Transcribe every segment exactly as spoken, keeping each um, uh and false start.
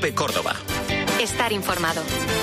COPE Córdoba. Estar informado.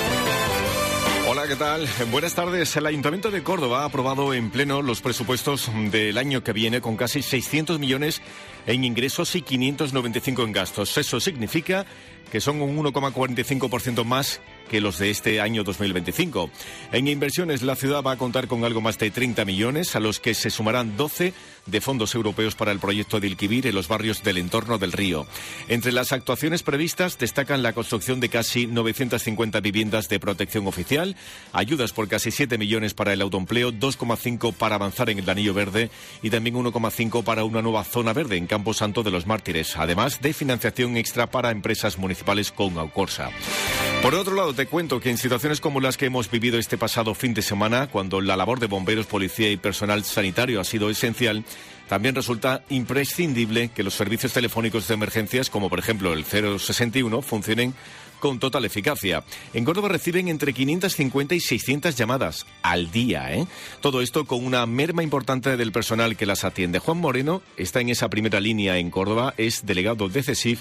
Hola, ¿qué tal? Buenas tardes. El Ayuntamiento de Córdoba ha aprobado en pleno los presupuestos del año que viene con casi seiscientos millones en ingresos y quinientos noventa y cinco en gastos. Eso significa que son un uno coma cuarenta y cinco por ciento más que los de este año dos mil veinticinco. En inversiones, la ciudad va a contar con algo más de treinta millones, a los que se sumarán doce de fondos europeos para el proyecto de Ilquivir en los barrios del entorno del río. Entre las actuaciones previstas destacan la construcción de casi novecientas cincuenta viviendas de protección oficial, ayudas por casi siete millones para el autoempleo, dos coma cinco para avanzar en el anillo verde y también uno coma cinco para una nueva zona verde en Campo Santo de los Mártires, además de financiación extra para empresas municipales con Aucorsa. Por otro lado, te cuento que en situaciones como las que hemos vivido este pasado fin de semana, cuando la labor de bomberos, policía y personal sanitario ha sido esencial, también resulta imprescindible que los servicios telefónicos de emergencias, como por ejemplo el cero sesenta y uno, funcionen con total eficacia. En Córdoba reciben entre quinientas cincuenta y seiscientas llamadas al día, ¿eh? Todo esto con una merma importante del personal que las atiende. Juan Moreno está en esa primera línea en Córdoba, es delegado de CESIF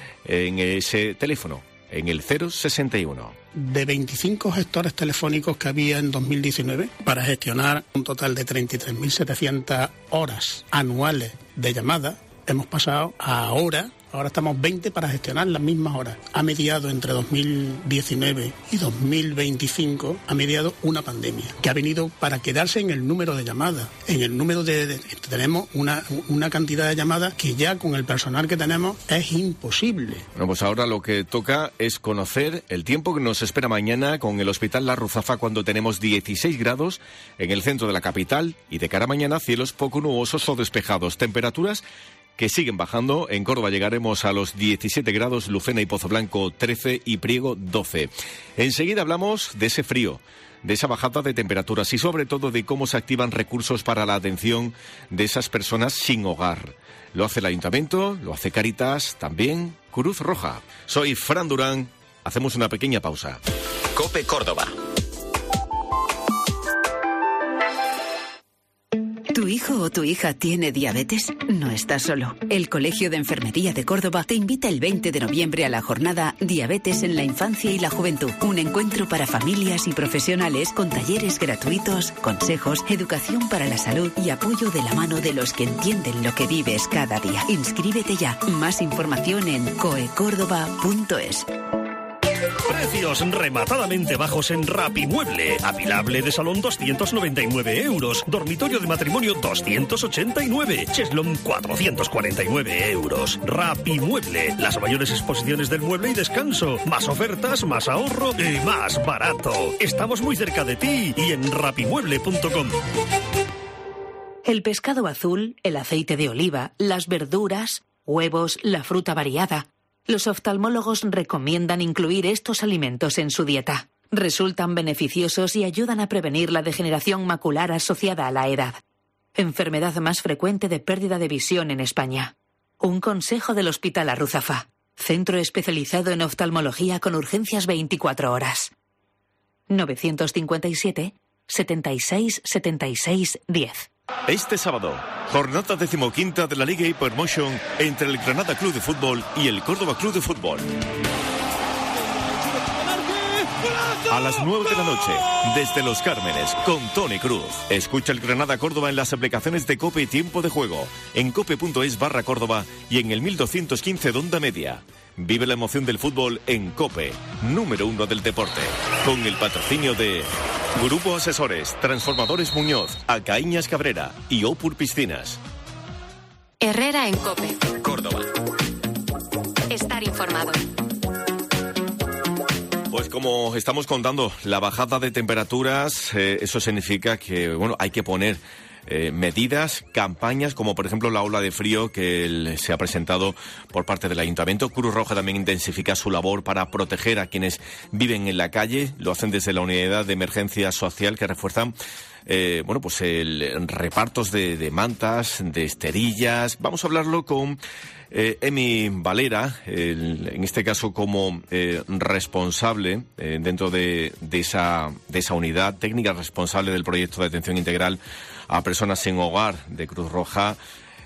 en ese teléfono, en el cero sesenta y uno. De veinticinco gestores telefónicos que había en dos mil diecinueve, para gestionar un total de treinta y tres mil setecientas horas anuales de llamada, hemos pasado a ahora, ahora estamos veinte para gestionar las mismas horas. Ha mediado entre dos mil diecinueve y dos mil veinticinco, ha mediado una pandemia, que ha venido para quedarse en el número de llamadas. En el número de, de tenemos una, una cantidad de llamadas que ya con el personal que tenemos es imposible. Bueno, pues ahora lo que toca es conocer el tiempo que nos espera mañana con el Hospital La Ruzafa, cuando tenemos dieciséis grados en el centro de la capital y de cara a mañana cielos poco nubosos o despejados. Temperaturas que siguen bajando. En Córdoba llegaremos a los diecisiete grados, Lucena y Pozoblanco trece y Priego doce. Enseguida hablamos de ese frío, de esa bajada de temperaturas y sobre todo de cómo se activan recursos para la atención de esas personas sin hogar. Lo hace el Ayuntamiento, lo hace Cáritas, también Cruz Roja. Soy Fran Durán, hacemos una pequeña pausa. COPE Córdoba. ¿Tu hijo o tu hija tiene diabetes? No estás solo. El Colegio de Enfermería de Córdoba te invita el veinte de noviembre a la jornada Diabetes en la Infancia y la Juventud. Un encuentro para familias y profesionales con talleres gratuitos, consejos, educación para la salud y apoyo de la mano de los que entienden lo que vives cada día. Inscríbete ya. Más información en coecórdoba punto es. Precios rematadamente bajos en Rapimueble. Apilable de salón doscientos noventa y nueve euros. Dormitorio de matrimonio doscientos ochenta y nueve. Cheslón cuatrocientos cuarenta y nueve euros. Rapimueble. Las mayores exposiciones del mueble y descanso. Más ofertas, más ahorro y más barato. Estamos muy cerca de ti y en rapimueble punto com. El pescado azul, el aceite de oliva, las verduras, huevos, la fruta variada. Los oftalmólogos recomiendan incluir estos alimentos en su dieta. Resultan beneficiosos y ayudan a prevenir la degeneración macular asociada a la edad, enfermedad más frecuente de pérdida de visión en España. Un consejo del Hospital La Ruzafa, centro especializado en oftalmología con urgencias veinticuatro horas. novecientos cincuenta y siete, setenta y seis, setenta y seis, diez. Este sábado, jornada decimoquinta de la Liga Hypermotion entre el Granada Club de Fútbol y el Córdoba Club de Fútbol. A las nueve de la noche, desde Los Cármenes, con Tony Cruz. Escucha el Granada Córdoba en las aplicaciones de COPE y Tiempo de Juego, en cope.es barra Córdoba y en el mil doscientos quince de Onda Media. Vive la emoción del fútbol en COPE, número uno del deporte, con el patrocinio de Grupo Asesores, Transformadores Muñoz, Alcaíñas Cabrera y Opur Piscinas. Herrera en COPE. Córdoba. Estar informado. Pues como estamos contando, la bajada de temperaturas, eh, eso significa que, bueno, hay que poner Eh, medidas, campañas, como por ejemplo la ola de frío que el, se ha presentado por parte del Ayuntamiento. Cruz Roja también intensifica su labor para proteger a quienes viven en la calle. Lo hacen desde la unidad de emergencia social, que refuerzan eh, bueno, pues el repartos de, de mantas, de esterillas. Vamos a hablarlo con eh, Emi Valera, el, en este caso como eh, responsable eh, dentro de, de, esa, de esa unidad técnica, responsable del proyecto de atención integral a personas sin hogar de Cruz Roja.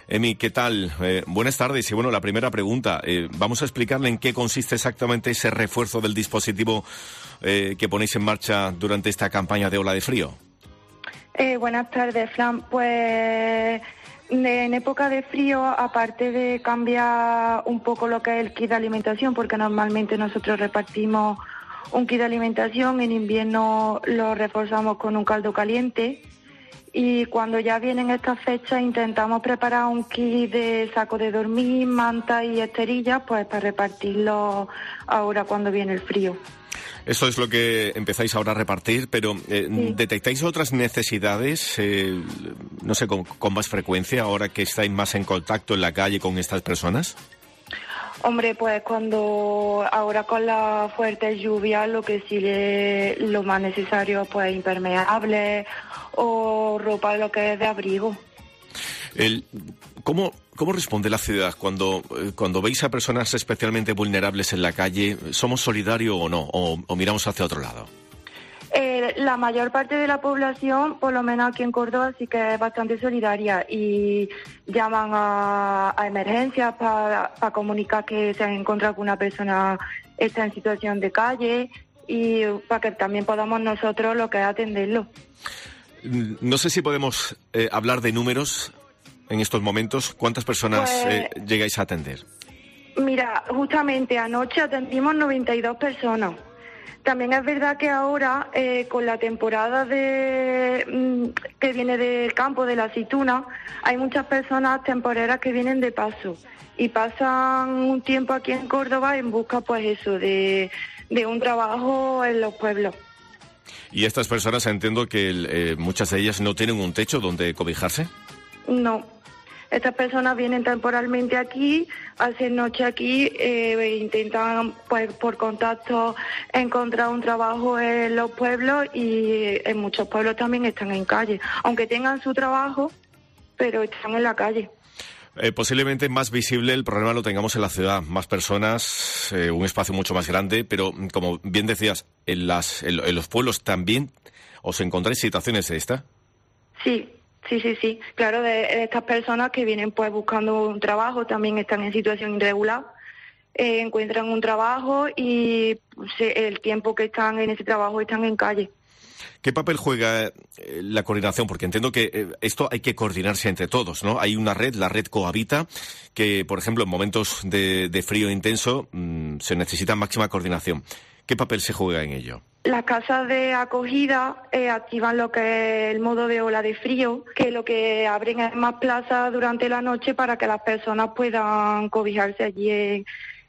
Emi, ¿qué tal? Eh, buenas tardes. Y bueno, la primera pregunta, eh, vamos a explicarle en qué consiste exactamente ese refuerzo del dispositivo eh, que ponéis en marcha durante esta campaña de ola de frío. Eh, buenas tardes, Fran. Pues en época de frío, aparte de cambiar un poco lo que es el kit de alimentación, porque normalmente nosotros repartimos un kit de alimentación, en invierno lo reforzamos con un caldo caliente, y cuando ya vienen estas fechas intentamos preparar un kit de saco de dormir, manta y esterillas, pues para repartirlo ahora cuando viene el frío. Esto es lo que empezáis ahora a repartir, pero eh, sí. ¿detectáis otras necesidades, eh, no sé, con, con más frecuencia, ahora que estáis más en contacto en la calle con estas personas? Hombre, pues cuando ahora con las fuertes lluvias, lo que sí le, lo más necesario, pues impermeable o ropa, lo que es de abrigo. El, ¿cómo, ¿Cómo responde la ciudad cuando, cuando veis a personas especialmente vulnerables en la calle? ¿Somos solidarios o no? ¿O, o miramos hacia otro lado? Eh, la mayor parte de la población, por lo menos aquí en Córdoba, sí que es bastante solidaria y llaman a, a emergencias para pa comunicar que se han encontrado con una persona está en situación de calle y para que también podamos nosotros lo que es atenderlo. No sé si podemos eh, hablar de números en estos momentos. ¿Cuántas personas pues, eh, llegáis a atender? Mira, justamente anoche atendimos noventa y dos personas. También es verdad que ahora, eh, con la temporada de mmm, que viene del campo, de la aceituna, hay muchas personas temporeras que vienen de paso y pasan un tiempo aquí en Córdoba en busca, pues eso, de, de un trabajo en los pueblos. Y estas personas, entiendo que eh, muchas de ellas no tienen un techo donde cobijarse. No, estas personas vienen temporalmente aquí, hacen noche aquí, eh, intentan pues por contacto encontrar un trabajo en los pueblos y en muchos pueblos también están en calle, aunque tengan su trabajo, pero están en la calle. Eh, posiblemente más visible el problema lo tengamos en la ciudad, más personas, eh, un espacio mucho más grande, pero como bien decías, en, las, en, en los pueblos también os encontráis situaciones de esta. Sí, sí, sí, sí, claro, de, de estas personas que vienen pues buscando un trabajo, también están en situación irregular, eh, encuentran un trabajo y pues, el tiempo que están en ese trabajo están en calle. ¿Qué papel juega la coordinación? Porque entiendo que esto hay que coordinarse entre todos, ¿no? Hay una red, la red Cohabita, que, por ejemplo, en momentos de, de frío intenso mmm, se necesita máxima coordinación. ¿Qué papel se juega en ello? Las casas de acogida eh, activan lo que es el modo de ola de frío, que lo que abren es más plazas durante la noche para que las personas puedan cobijarse allí en,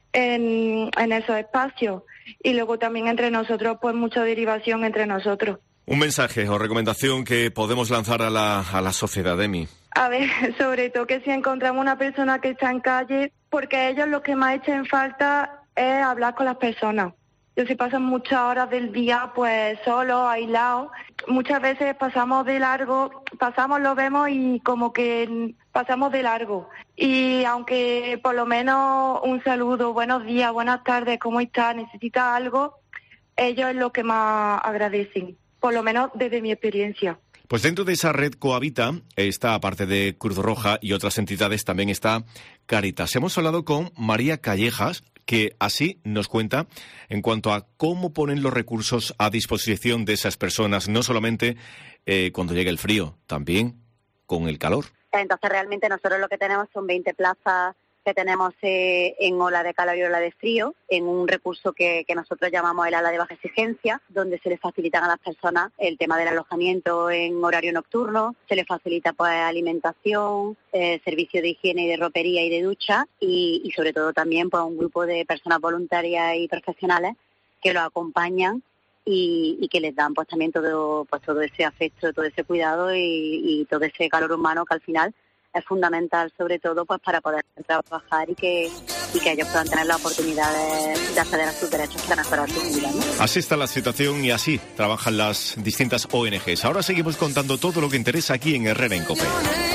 en, en esos espacios. Y luego también entre nosotros, pues mucha derivación entre nosotros. Un mensaje o recomendación que podemos lanzar a la, a la sociedad, Emi. A ver, sobre todo que si encontramos una persona que está en calle, porque ellos lo que más echan falta es hablar con las personas. Ellos se pasan muchas horas del día pues solos, aislados. Muchas veces pasamos de largo, pasamos, lo vemos y como que pasamos de largo. Y aunque por lo menos un saludo, buenos días, buenas tardes, ¿cómo estás? ¿Necesitas algo? Ellos es lo que más agradecen. Por lo menos desde mi experiencia. Pues dentro de esa red Cohabita está, aparte de Cruz Roja y otras entidades, también está Cáritas. Hemos hablado con María Callejas, que así nos cuenta en cuanto a cómo ponen los recursos a disposición de esas personas, no solamente eh, cuando llega el frío, también con el calor. Entonces realmente nosotros lo que tenemos son veinte plazas que tenemos eh, en ola de calor y ola de frío, en un recurso que, que nosotros llamamos el ala de baja exigencia, donde se les facilitan a las personas el tema del alojamiento en horario nocturno, se les facilita pues alimentación, eh, servicio de higiene y de ropería y de ducha, y, y sobre todo también pues un grupo de personas voluntarias y profesionales que los acompañan y, y que les dan pues también todo pues todo ese afecto, todo ese cuidado y, y todo ese calor humano que al final es fundamental, sobre todo pues para poder trabajar y que y que ellos puedan tener la oportunidad de, de acceder a sus derechos para mejorar su vida, ¿no? Así está la situación y así trabajan las distintas O N Ges. Ahora seguimos contando todo lo que interesa aquí en Herrera en COPE.